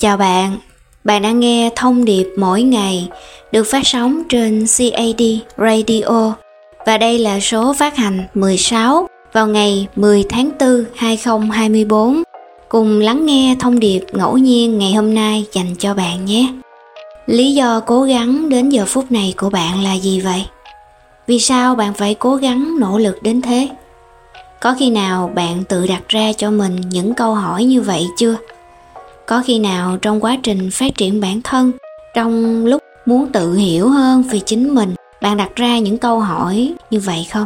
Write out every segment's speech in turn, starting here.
Chào bạn đang nghe thông điệp mỗi ngày được phát sóng trên CAD Radio và đây là số phát hành 16 vào ngày 10 tháng 4 2024. Cùng lắng nghe thông điệp ngẫu nhiên ngày hôm nay dành cho bạn nhé. Lý do cố gắng đến giờ phút này của bạn là gì vậy? Vì sao bạn phải cố gắng nỗ lực đến thế? Có khi nào bạn tự đặt ra cho mình những câu hỏi như vậy chưa? Có khi nào trong quá trình phát triển bản thân, trong lúc muốn tự hiểu hơn về chính mình, bạn đặt ra những câu hỏi như vậy không?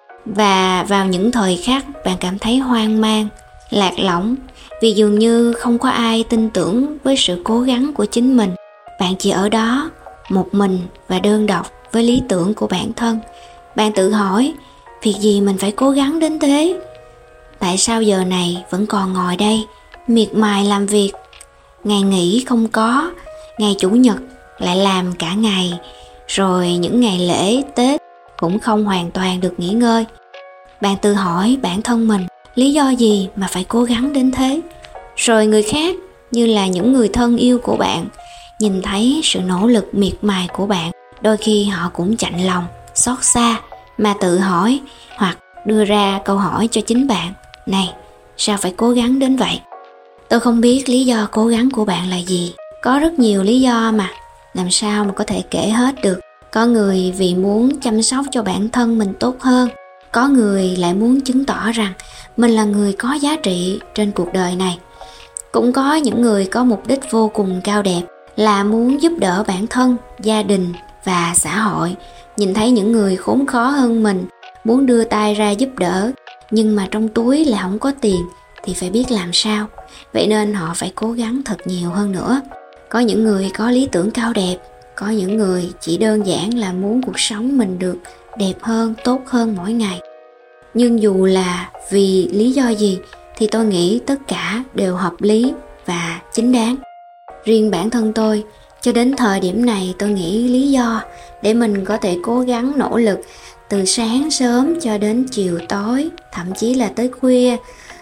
Và vào những thời khắc bạn cảm thấy hoang mang, lạc lõng, vì dường như không có ai tin tưởng với sự cố gắng của chính mình. Bạn chỉ ở đó, một mình và đơn độc với lý tưởng của bản thân. Bạn tự hỏi, việc gì mình phải cố gắng đến thế? Tại sao giờ này vẫn còn ngồi đây, miệt mài làm việc? Ngày nghỉ không có, ngày chủ nhật lại làm cả ngày, rồi những ngày lễ, Tết cũng không hoàn toàn được nghỉ ngơi. Bạn tự hỏi bản thân mình, lý do gì mà phải cố gắng đến thế? Rồi người khác, như là những người thân yêu của bạn, nhìn thấy sự nỗ lực miệt mài của bạn, đôi khi họ cũng chạnh lòng, xót xa, mà tự hỏi hoặc đưa ra câu hỏi cho chính bạn. Này, sao phải cố gắng đến vậy? Tôi không biết lý do cố gắng của bạn là gì. Có rất nhiều lý do mà, làm sao mà có thể kể hết được. Có người vì muốn chăm sóc cho bản thân mình tốt hơn. Có người lại muốn chứng tỏ rằng mình là người có giá trị trên cuộc đời này. Cũng có những người có mục đích vô cùng cao đẹp là muốn giúp đỡ bản thân, gia đình và xã hội. Nhìn thấy những người khốn khó hơn mình, muốn đưa tay ra giúp đỡ, nhưng mà trong túi lại không có tiền thì phải biết làm sao. Vậy nên họ phải cố gắng thật nhiều hơn nữa. Có những người có lý tưởng cao đẹp, có những người chỉ đơn giản là muốn cuộc sống mình được đẹp hơn, tốt hơn mỗi ngày. Nhưng dù là vì lý do gì thì tôi nghĩ tất cả đều hợp lý và chính đáng. Riêng bản thân tôi, cho đến thời điểm này tôi nghĩ lý do để mình có thể cố gắng nỗ lực từ sáng sớm cho đến chiều tối, thậm chí là tới khuya,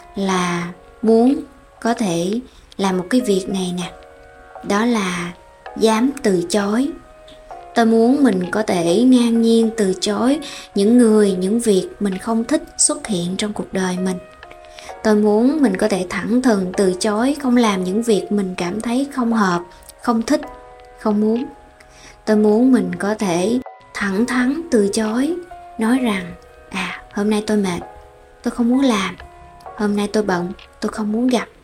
là muốn có thể làm một cái việc này nè. Đó là dám từ chối. Tôi muốn mình có thể ngang nhiên từ chối những người, những việc mình không thích xuất hiện trong cuộc đời mình. Tôi muốn mình có thể thẳng thừng từ chối, không làm những việc mình cảm thấy không hợp, không thích, không muốn. Tôi muốn mình có thể thẳng thắn từ chối, nói rằng hôm nay tôi mệt, tôi không muốn làm. Hôm nay tôi bận, tôi không muốn gặp.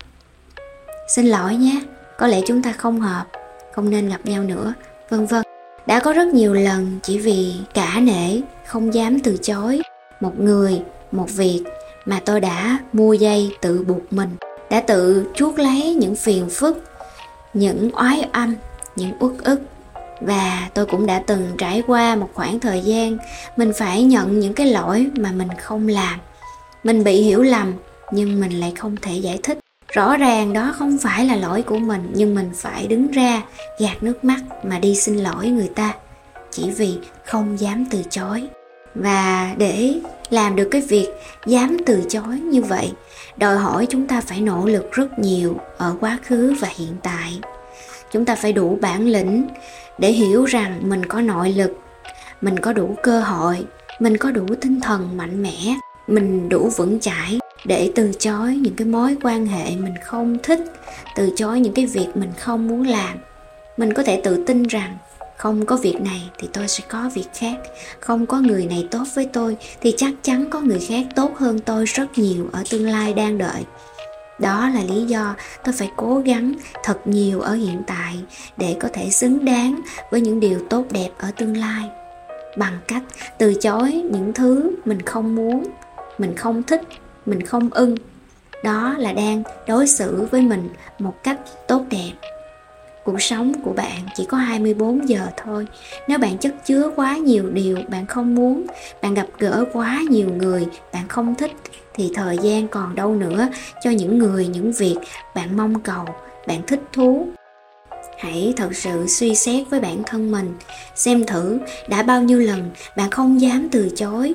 Xin lỗi nhé, có lẽ chúng ta không hợp, không nên gặp nhau nữa, vân vân. Đã có rất nhiều lần chỉ vì cả nể, không dám từ chối một người, một việc mà tôi đã mua dây tự buộc mình, đã tự chuốc lấy những phiền phức, những oái âm, những uất ức. Và tôi cũng đã từng trải qua một khoảng thời gian mình phải nhận những cái lỗi mà mình không làm. Mình bị hiểu lầm nhưng mình lại không thể giải thích. Rõ ràng đó không phải là lỗi của mình, nhưng mình phải đứng ra gạt nước mắt mà đi xin lỗi người ta, chỉ vì không dám từ chối. Và để làm được cái việc dám từ chối như vậy, đòi hỏi chúng ta phải nỗ lực rất nhiều ở quá khứ và hiện tại. Chúng ta phải đủ bản lĩnh để hiểu rằng mình có nội lực, mình có đủ cơ hội, mình có đủ tinh thần mạnh mẽ, mình đủ vững chãi để từ chối những cái mối quan hệ mình không thích, từ chối những cái việc mình không muốn làm. Mình có thể tự tin rằng không có việc này thì tôi sẽ có việc khác, không có người này tốt với tôi thì chắc chắn có người khác tốt hơn tôi rất nhiều ở tương lai đang đợi. Đó là lý do tôi phải cố gắng thật nhiều ở hiện tại để có thể xứng đáng với những điều tốt đẹp ở tương lai, bằng cách từ chối những thứ mình không muốn, mình không thích, mình không ưng. Đó là đang đối xử với mình một cách tốt đẹp. Cuộc sống của bạn chỉ có 24 giờ thôi. Nếu bạn chất chứa quá nhiều điều bạn không muốn, bạn gặp gỡ quá nhiều người bạn không thích, thì thời gian còn đâu nữa cho những người, những việc bạn mong cầu, bạn thích thú. Hãy thật sự suy xét với bản thân mình, xem thử đã bao nhiêu lần bạn không dám từ chối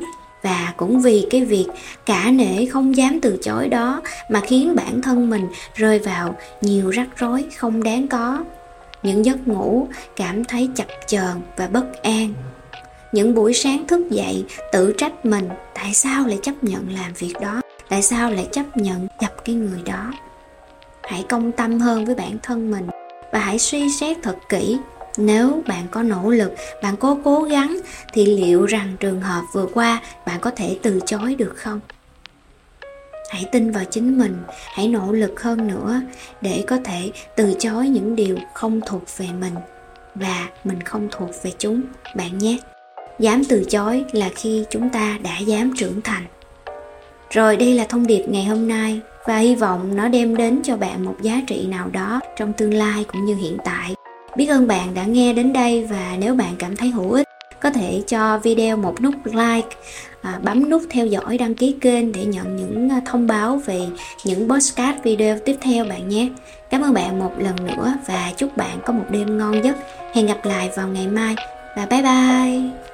Và cũng vì cái việc cả nể không dám từ chối đó mà khiến bản thân mình rơi vào nhiều rắc rối không đáng có. Những giấc ngủ cảm thấy chập chờn và bất an. Những buổi sáng thức dậy tự trách mình, tại sao lại chấp nhận làm việc đó, tại sao lại chấp nhận gặp cái người đó. Hãy công tâm hơn với bản thân mình và hãy suy xét thật kỹ. Nếu bạn có nỗ lực, bạn có cố gắng thì liệu rằng trường hợp vừa qua bạn có thể từ chối được không? Hãy tin vào chính mình, hãy nỗ lực hơn nữa để có thể từ chối những điều không thuộc về mình và mình không thuộc về chúng, bạn nhé. Dám từ chối là khi chúng ta đã dám trưởng thành. Rồi, đây là thông điệp ngày hôm nay và hy vọng nó đem đến cho bạn một giá trị nào đó trong tương lai cũng như hiện tại. Biết ơn bạn đã nghe đến đây, và nếu bạn cảm thấy hữu ích, có thể cho video một nút like, bấm nút theo dõi, đăng ký kênh để nhận những thông báo về những podcast video tiếp theo bạn nhé. Cảm ơn bạn một lần nữa và chúc bạn có một đêm ngon giấc. Hẹn gặp lại vào ngày mai và bye bye.